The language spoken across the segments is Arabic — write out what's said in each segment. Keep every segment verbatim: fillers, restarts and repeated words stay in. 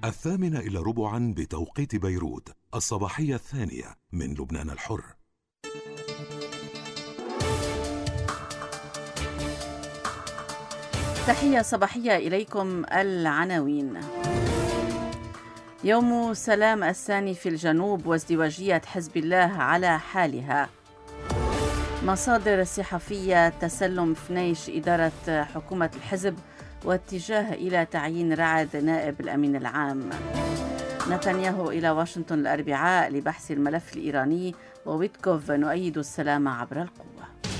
الثامنة إلى ربعا بتوقيت بيروت، الصباحية الثانية من لبنان الحر. تحية صباحية إليكم. العناوين: يوم سلام الثاني في الجنوب وازدواجية حزب الله على حالها. مصادر صحفية: تسلم فنيش إدارة حكومة الحزب واتجاه إلى تعيين رعد نائب الأمين العام. نتنياهو إلى واشنطن الأربعاء لبحث الملف الإيراني، وويتكوف: نؤيد السلام عبر القوة.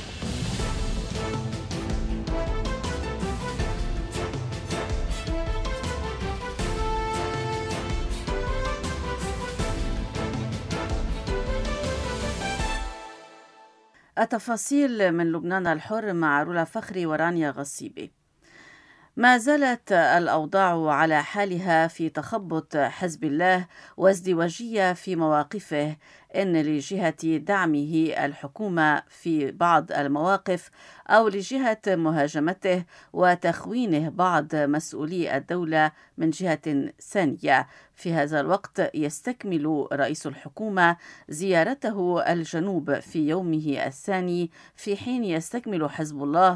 التفاصيل من لبنان الحر مع رولا فخري ورانيا غصيبي. ما زالت الأوضاع على حالها في تخبط حزب الله وازدواجية في مواقفه، إن لجهة دعمه الحكومة في بعض المواقف أو لجهة مهاجمته وتخوينه بعض مسؤولي الدولة من جهة ثانية. في هذا الوقت يستكمل رئيس الحكومة زيارته الجنوب في يومه الثاني، في حين يستكمل حزب الله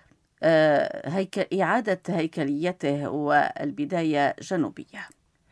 هيك إعادة هيكليته والبداية جنوبية.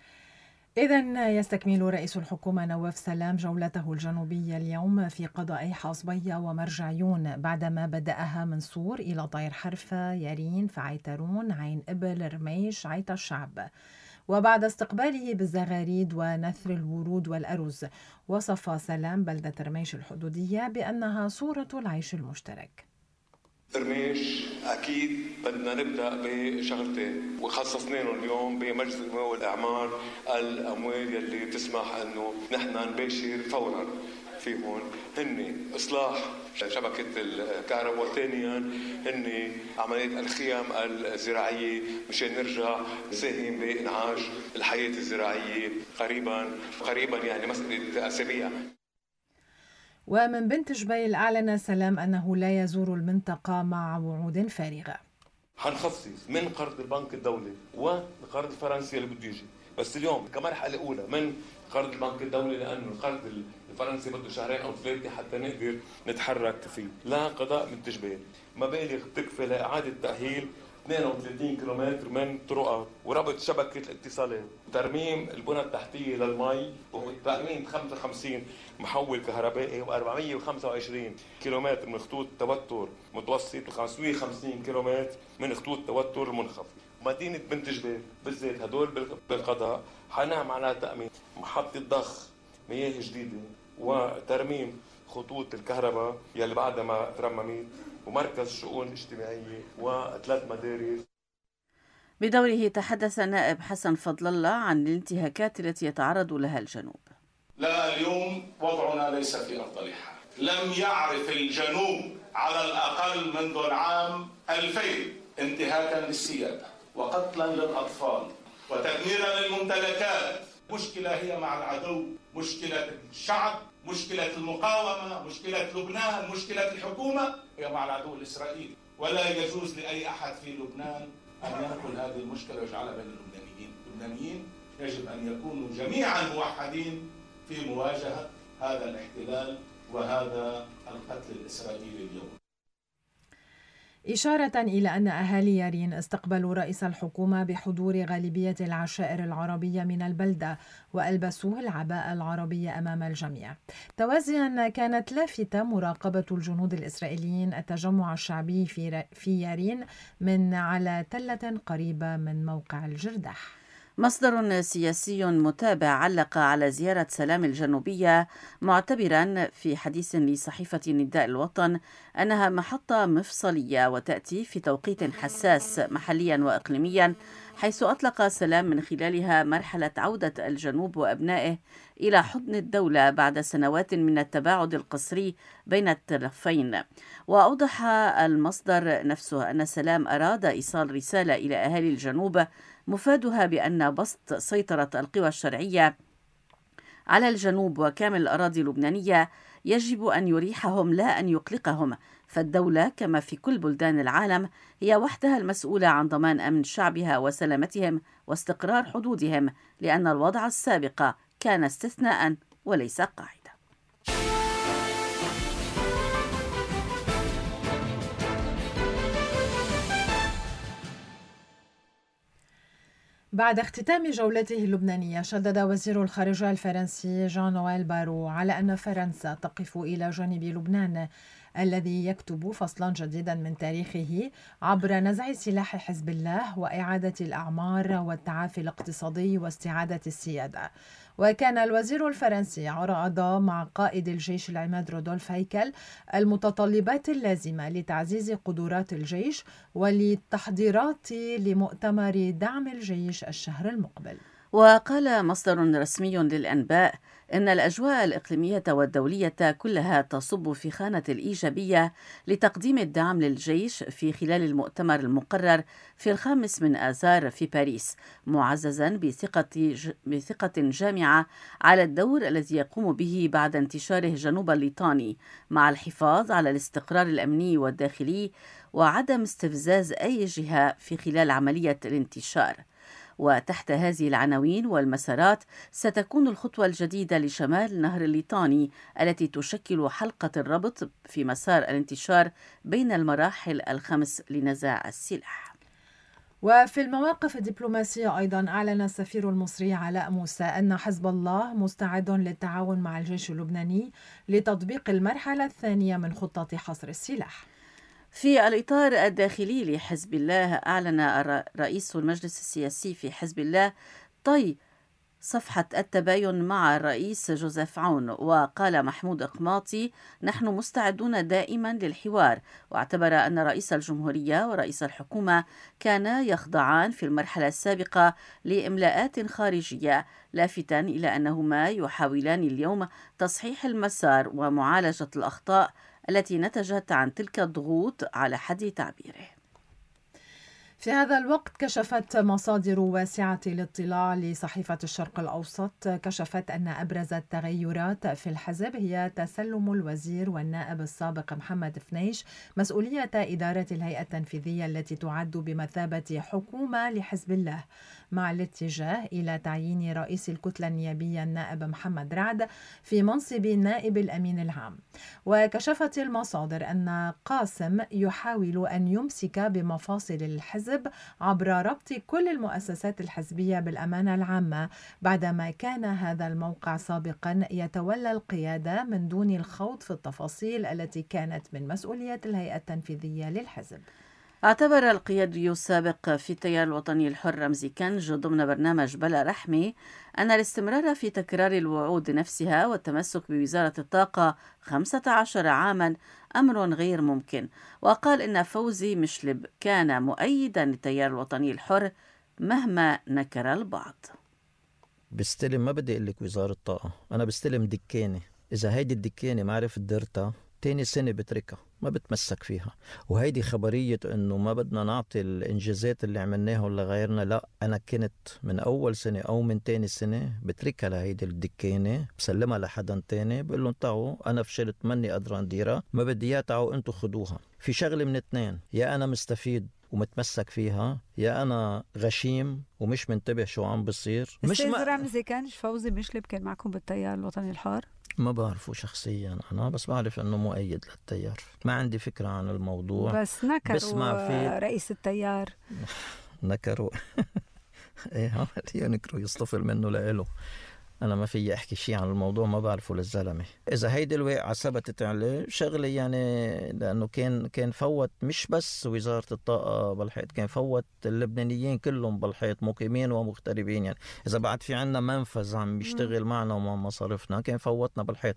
إذن يستكمل رئيس الحكومة نواف سلام جولته الجنوبية اليوم في قضاء حاصبية ومرجعيون، بعدما بدأها من صور إلى طير حرفة، يارين، فعيترون، عين إبل، رميش، عيت الشعب. وبعد استقباله بالزغاريد ونثر الورود والأرز، وصف سلام بلدة رميش الحدودية بأنها صورة العيش المشترك. رميش اكيد بدنا نبدا بشغلتين وخصصناهم اليوم بمجلس النمو والاعمار، الاموال يلي بتسمح انه نحن نباشر فورا فيهم هن اصلاح شبكه الكهرباء، وثانيا هن عمليه الخيام الزراعيه مشان نرجع نساهم بانعاش الحياه الزراعيه قريبا قريبا يعني مساله اسابيع. ومن بنت جبيل أعلن سلام أنه لا يزور المنطقة مع وعود فارغة. حنخصص من قرض البنك الدولي والقرض الفرنسي اللي بده يجي، بس اليوم كمرحلة أولى من قرض البنك الدولي، لأنه القرض الفرنسي بده شهرين أو ثلاثة حتى نقدر نتحرك فيه. لا قضاء بنت جبيل مبالغ تكفي لإعادة تأهيل اثنين وثلاثين كيلومتر من طرقات وربط شبكة الاتصالات، ترميم البنى التحتية للمي، وتأمين خمسة وخمسين محول كهربائي وأربعمئة وخمسة وعشرين كيلومتر من خطوط توتر متوسط وخمسمئة وخمسين كيلومتر من خطوط توتر المنخفض. مدينة بنت جبيل بالذات هدول بالقضاء حنعمل على تأمين محطة ضخ مياه جديدة وترميم خطوط الكهرباء يلي بعدها ما ترممت، ومركز شؤون اجتماعية وثلاث مدارس. بدوره تحدث النائب حسن فضل الله عن الانتهاكات التي يتعرض لها الجنوب. لا، اليوم وضعنا ليس في أفضل حال. لم يعرف الجنوب على الأقل منذ العام ألفين انتهاكا للسيادة وقتلا للأطفال وتدميرا للممتلكات. مشكلة هي مع العدو، مشكلة الشعب، مشكلة المقاومة، مشكلة لبنان، مشكلة الحكومة هي مع العدو الإسرائيلي، ولا يجوز لأي أحد في لبنان أن ينقل هذه المشكلة ويجعلها بين اللبنانيين. اللبنانيين يجب أن يكونوا جميعا موحدين في مواجهة هذا الاحتلال وهذا القتل الإسرائيلي اليوم. إشارة إلى أن أهالي يارين استقبلوا رئيس الحكومة بحضور غالبية العشائر العربية من البلدة وألبسوه العباءة العربية أمام الجميع. توازيا كانت لافتة مراقبة الجنود الإسرائيليين التجمع الشعبي في في يارين من على تلة قريبة من موقع الجردح. مصدر سياسي متابع علق على زيارة سلام الجنوبية، معتبرا في حديث لصحيفة نداء الوطن أنها محطة مفصلية وتأتي في توقيت حساس محليا وإقليميا، حيث أطلق سلام من خلالها مرحلة عودة الجنوب وأبنائه إلى حضن الدولة بعد سنوات من التباعد القسري بين الطرفين. وأوضح المصدر نفسه أن سلام أراد إيصال رسالة إلى أهالي الجنوب مفادها بأن بسط سيطرة القوى الشرعية على الجنوب وكامل الأراضي اللبنانية يجب أن يريحهم لا أن يقلقهم، فالدولة كما في كل بلدان العالم هي وحدها المسؤولة عن ضمان أمن شعبها وسلامتهم واستقرار حدودهم، لأن الوضع السابق كان استثناء وليس قاعدة. بعد اختتام جولته اللبنانية، شدد وزير الخارجية الفرنسي جان نويل بارو على أن فرنسا تقف إلى جانب لبنان الذي يكتب فصلا جديدا من تاريخه عبر نزع سلاح حزب الله وإعادة الأعمار والتعافي الاقتصادي واستعادة السيادة. وكان الوزير الفرنسي عرض مع قائد الجيش العماد رودولف هيكل المتطلبات اللازمة لتعزيز قدرات الجيش وللتحضيرات لمؤتمر دعم الجيش الشهر المقبل. وقال مصدر رسمي للأنباء إن الأجواء الإقليمية والدولية كلها تصب في خانة الإيجابية لتقديم الدعم للجيش في خلال المؤتمر المقرر في الخامس من آذار في باريس، معززا بثقة بثقة جامعة على الدور الذي يقوم به بعد انتشاره جنوب الليطاني، مع الحفاظ على الاستقرار الأمني والداخلي وعدم استفزاز أي جهة في خلال عملية الانتشار. وتحت هذه العناوين والمسارات ستكون الخطوة الجديدة لشمال النهر الليطاني التي تشكل حلقة الربط في مسار الانتشار بين المراحل الخمس لنزاع السلاح. وفي المواقف الدبلوماسية أيضا أعلن السفير المصري علاء موسى أن حزب الله مستعد للتعاون مع الجيش اللبناني لتطبيق المرحلة الثانية من خطة حصر السلاح. في الإطار الداخلي لحزب الله، أعلن رئيس المجلس السياسي في حزب الله طي صفحة التباين مع الرئيس جوزيف عون، وقال محمود إقماطي: نحن مستعدون دائما للحوار، واعتبر أن رئيس الجمهورية ورئيس الحكومة كانا يخضعان في المرحلة السابقة لإملاءات خارجية، لافتا إلى أنهما يحاولان اليوم تصحيح المسار ومعالجة الأخطاء التي نتجت عن تلك الضغوط على حد تعبيره. في هذا الوقت كشفت مصادر واسعة الاطلاع لصحيفة الشرق الأوسط كشفت أن أبرز التغيرات في الحزب هي تسلم الوزير والنائب السابق محمد فنيش مسؤولية إدارة الهيئة التنفيذية التي تعد بمثابة حكومة لحزب الله، مع الاتجاه إلى تعيين رئيس الكتلة النيابية النائب محمد رعد في منصب نائب الأمين العام. وكشفت المصادر أن قاسم يحاول أن يمسك بمفاصل الحزب عبر ربط كل المؤسسات الحزبية بالأمانة العامة، بعدما كان هذا الموقع سابقا يتولى القيادة من دون الخوض في التفاصيل التي كانت من مسؤولية الهيئة التنفيذية للحزب. اعتبر القيادي السابق في التيار الوطني الحر رمزي كنج ضمن برنامج بلا رحمة أن الاستمرار في تكرار الوعود نفسها والتمسك بوزارة الطاقة خمسة عشر عاما أمر غير ممكن، وقال إن فوزي مشلب كان مؤيدا للتيار الوطني الحر مهما نكر البعض. بستلم، ما بدي أقول لك وزارة الطاقة، أنا بستلم دكانة، إذا هيدي الدكانة ما عرفت درتها تاني سنة بتركها، ما بتمسك فيها. وهيدي خبرية انه ما بدنا نعطي الانجازات اللي عملناها لغيرنا، لا، انا كنت من اول سنة او من تاني سنة بتركها لهيدي الدكانة، بسلمها لحدا تاني، بقول لهم تعوا انا فشلت، ماني قادرة نديرها، ما بدي اياها، تعوا انتو خدوها. في شغلة من اتنين، يا انا مستفيد ومتمسك فيها، يا انا غشيم ومش منتبه شو عم بصير. مش ما... رمزي كانش فوزي مشلب كان معكم بالتيار الوطني الحر؟ ما بعرفه شخصيا أنا، بس بعرف أنه مؤيد للتيار، ما عندي فكرة عن الموضوع. بس نكروا في رئيس التيار نكروا إيه ينكروا يصطفل منه لإله. أنا ما في أحكي شيء عن الموضوع، ما بعرفه للزلمة. إذا هيدي الواقعة ثبتت عليه شغلة يعني، لأنه كان كان فوت مش بس وزارة الطاقة بالحيط، كان فوت اللبنانيين كلهم بالحيط، مقيمين ومغتربين. يعني إذا بعد في عنا منفذ عم يشتغل معنا ومع مصارفنا كان فوتنا بالحيط.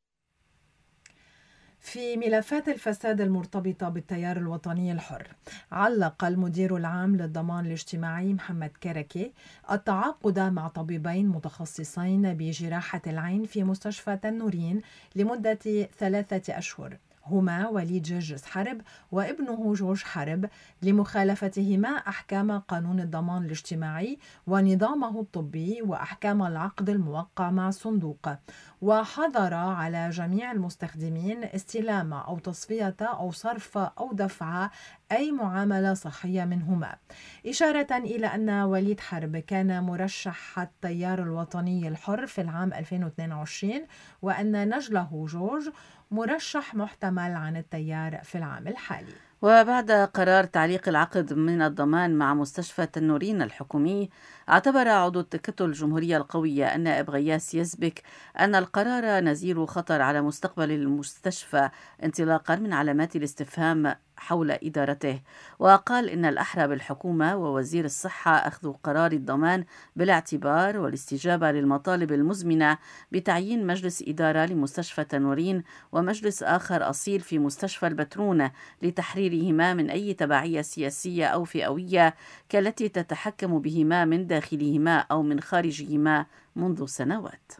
في ملفات الفساد المرتبطة بالتيار الوطني الحر، علق المدير العام للضمان الاجتماعي محمد كركي التعاقد مع طبيبين متخصصين بجراحة العين في مستشفى تنورين لمدة ثلاثة أشهر، هما وليد جرجس حرب وابنه جورج حرب لمخالفتهما أحكام قانون الضمان الاجتماعي ونظامه الطبي وأحكام العقد الموقع مع الصندوق، وحظر على جميع المستخدمين استلام أو تصفية أو صرف أو دفع أي معاملة صحية منهما، إشارة إلى أن وليد حرب كان مرشح التيار الوطني الحر في العام ألفين واثنين وعشرين، وأن نجله جورج مرشح محتمل عن التيار في العام الحالي. وبعد قرار تعليق العقد من الضمان مع مستشفى تنورين الحكومي، اعتبر عضو التكتل الجمهورية القوية النائب غياس يزبك أن القرار نزير خطر على مستقبل المستشفى انطلاقا من علامات الاستفهام حول إدارته، وقال إن الأحرى بالحكومة ووزير الصحة أخذ قرار الضمان بالاعتبار والاستجابة للمطالب المزمنة بتعيين مجلس إدارة لمستشفى تنورين ومجلس آخر أصيل في مستشفى البترون لتحريرهما من أي تبعية سياسية أو فئوية كالتي تتحكم بهما من داخلهما أو من خارجهما منذ سنوات.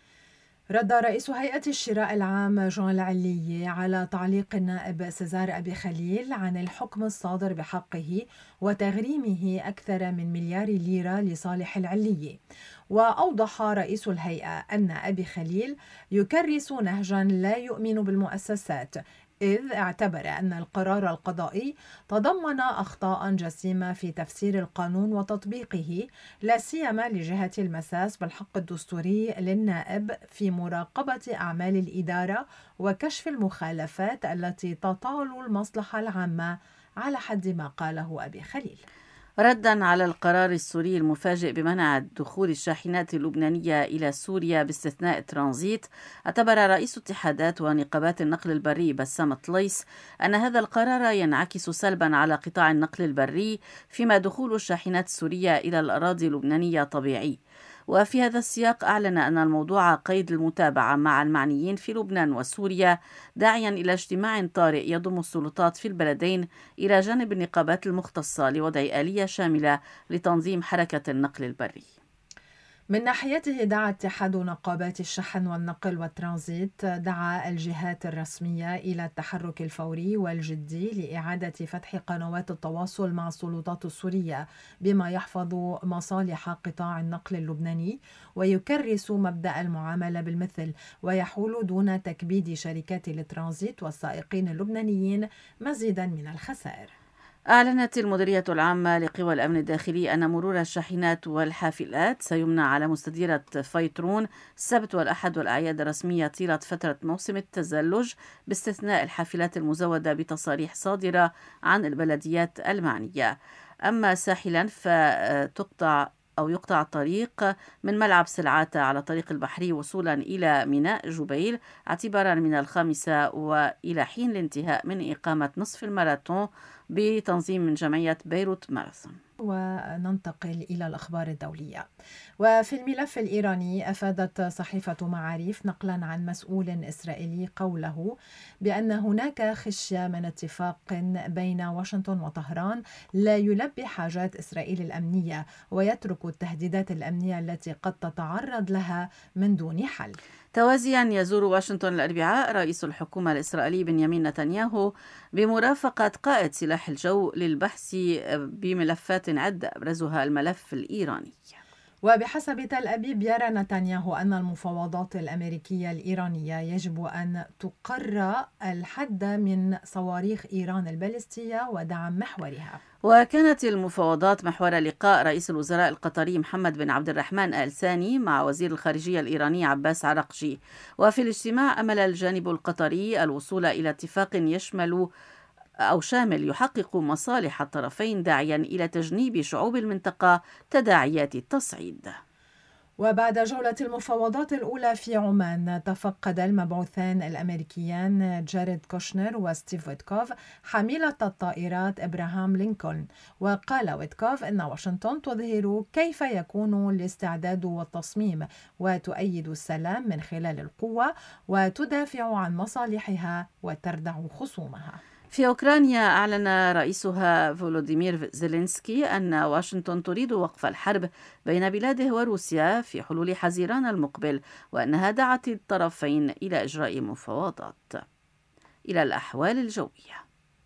رد رئيس هيئة الشراء العام جون العلية على تعليق النائب سيزار أبي خليل عن الحكم الصادر بحقه وتغريمه أكثر من مليار ليرة لصالح العلية. وأوضح رئيس الهيئة أن أبي خليل يكرس نهجا لا يؤمن بالمؤسسات، إذ اعتبر أن القرار القضائي تضمن أخطاء جسيمة في تفسير القانون وتطبيقه، لا سيما لجهة المساس بالحق الدستوري للنائب في مراقبة أعمال الإدارة وكشف المخالفات التي تطال المصلحة العامة، على حد ما قاله أبي خليل. ردا على القرار السوري المفاجئ بمنع دخول الشاحنات اللبنانية إلى سوريا باستثناء ترانزيت، اعتبر رئيس اتحادات ونقابات النقل البري بسام طليس أن هذا القرار ينعكس سلبا على قطاع النقل البري، فيما دخول الشاحنات السورية إلى الأراضي اللبنانية طبيعي. وفي هذا السياق أعلن أن الموضوع قيد المتابعة مع المعنيين في لبنان وسوريا، داعيا إلى اجتماع طارئ يضم السلطات في البلدين إلى جانب النقابات المختصة لوضع آلية شاملة لتنظيم حركة النقل البري. من ناحيته دعا اتحاد نقابات الشحن والنقل والترانزيت دعا الجهات الرسمية إلى التحرك الفوري والجدي لإعادة فتح قنوات التواصل مع السلطات السورية بما يحفظ مصالح قطاع النقل اللبناني ويكرس مبدأ المعاملة بالمثل، ويحول دون تكبيد شركات الترانزيت والسائقين اللبنانيين مزيدا من الخسائر. أعلنت المديرية العامة لقوى الأمن الداخلي أن مرور الشاحنات والحافلات سيمنع على مستديرة فيترون السبت والأحد والأعياد الرسمية طيلة فترة موسم التزلج، باستثناء الحافلات المزودة بتصاريح صادرة عن البلديات المعنية. أما ساحلا فتقطع أو يقطع الطريق من ملعب سلعاتة على طريق البحري وصولا إلى ميناء جبيل اعتبارا من الخامسة وإلى حين الانتهاء من إقامة نصف الماراثون بتنظيم من جمعية بيروت ماراثون. وننتقل إلى الأخبار الدولية. وفي الملف الإيراني، أفادت صحيفة معاريف نقلا عن مسؤول إسرائيلي قوله بأن هناك خشية من اتفاق بين واشنطن وطهران لا يلبي حاجات إسرائيل الأمنية ويترك التهديدات الأمنية التي قد تتعرض لها من دون حل. توازيا يزور واشنطن الأربعاء رئيس الحكومة الإسرائيلي بنيامين نتنياهو بمرافقة قائد سلاح الجو للبحث بملفات عدة أبرزها الملف الإيراني. وبحسب تل أبيب، يرى نتنياهو أن المفاوضات الأمريكية الإيرانية يجب أن تقر الحد من صواريخ إيران البالستية ودعم محورها. وكانت المفاوضات محور لقاء رئيس الوزراء القطري محمد بن عبد الرحمن آل ثاني مع وزير الخارجية الإيراني عباس عراقجي. وفي الاجتماع أمل الجانب القطري الوصول إلى اتفاق يشمل أو شامل يحقق مصالح الطرفين، داعيا إلى تجنيب شعوب المنطقة تداعيات التصعيد. وبعد جولة المفاوضات الأولى في عمان، تفقد المبعوثان الأمريكيان جاريد كوشنر وستيف ويتكوف حاملة الطائرات إبراهام لينكولن. وقال ويتكوف إن واشنطن تظهر كيف يكون الاستعداد والتصميم وتؤيد السلام من خلال القوة وتدافع عن مصالحها وتردع خصومها. في أوكرانيا، أعلن رئيسها فولوديمير زيلينسكي أن واشنطن تريد وقف الحرب بين بلاده وروسيا في حلول حزيران المقبل، وأنها دعت الطرفين إلى إجراء مفاوضات. إلى الأحوال الجوية.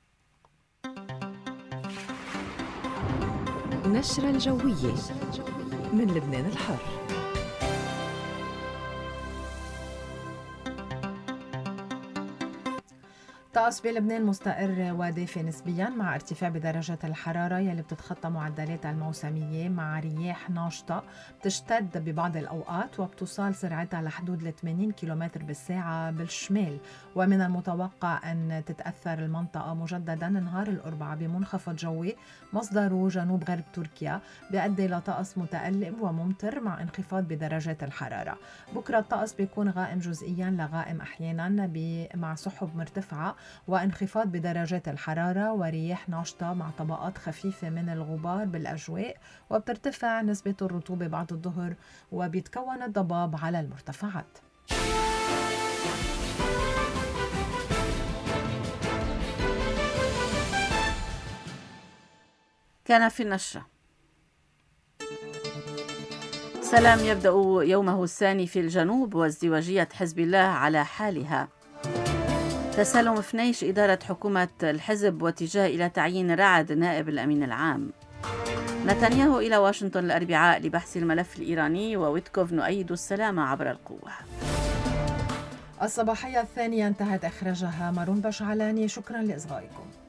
نشرة الجوية من لبنان الحر. الطقس بلبنان مستقر ودافئ نسبيا مع ارتفاع بدرجات الحرارة يلي بتتخطى معدلاتها الموسمية، مع رياح ناشطة بتشتد ببعض الأوقات وبتوصل سرعتها لحدود ال ثمانين كيلومتر بالساعة بالشمال. ومن المتوقع أن تتأثر المنطقة مجددا نهار الأربعاء بمنخفض جوي مصدره جنوب غرب تركيا بيؤدي لطقس متقلب وممطر مع انخفاض بدرجات الحرارة. بكرة الطقس بيكون غائم جزئيا لغائم أحيانا مع سحب مرتفعة وانخفاض بدرجات الحرارة ورياح ناشطة مع طبقات خفيفة من الغبار بالأجواء، وبترتفع نسبة الرطوبة بعد الظهر وبيتكون الضباب على المرتفعات. كان في النشرة. سلام يبدأ يومه الثاني في الجنوب وازدواجية حزب الله على حالها. تسلم فنيش إدارة حكومة الحزب واتجاه إلى تعيين رعد نائب الأمين العام. نتنياهو إلى واشنطن الأربعاء لبحث الملف الإيراني، وويتكوف نؤيد السلام عبر القوة. الصباحية الثانية انتهت إخراجها مارون بشعلاني. شكرا لإصغائكم.